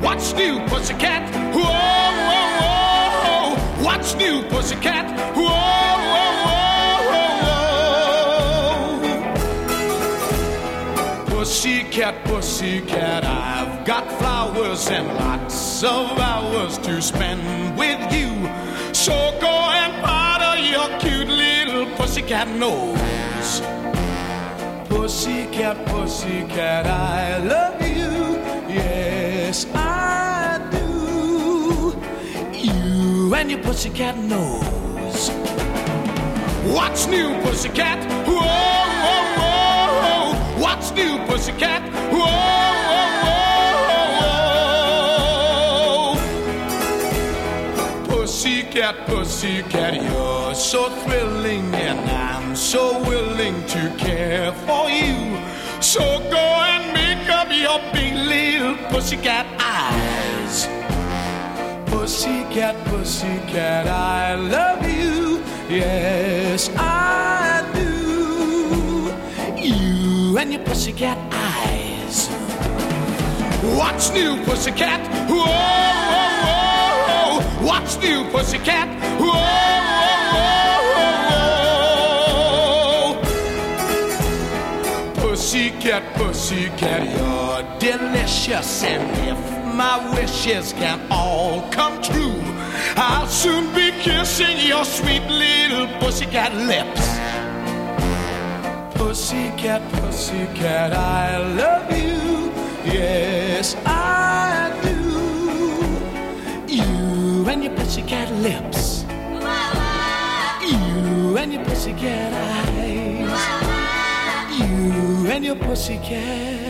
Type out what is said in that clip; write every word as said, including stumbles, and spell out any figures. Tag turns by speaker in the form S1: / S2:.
S1: What's new, pussycat? Whoa, whoa, whoa. What's new, pussycat? Whoa, whoa, whoa, whoa. Pussycat, pussycat, I've got flowers and lots of hours to spend with you. So go and powder your cute little pussycat nose. Pussycat, pussycat, I love you. Yes, I do. You and your pussycat nose. What's new, pussycat? Whoa, whoa, whoa. What's new, pussycat? Whoa, whoa, whoa. Pussycat, pussycat, you're so thrilling, and I'm so willing to care for you. So go and make up your big little pussycat eyes. Pussycat, pussycat, I love you. Yes, I do. You and your pussycat eyes. What's new, pussycat? Whoa, whoa, whoa. What's new, pussycat? Whoa, whoa, whoa. Pussycat, pussycat, you're delicious, and if my wishes can all come true, I'll soon be kissing your sweet little pussycat lips. Pussycat, pussycat, I love you. Yes, I do. You and your pussycat lips. You and your pussycat eyes. You and your pussycat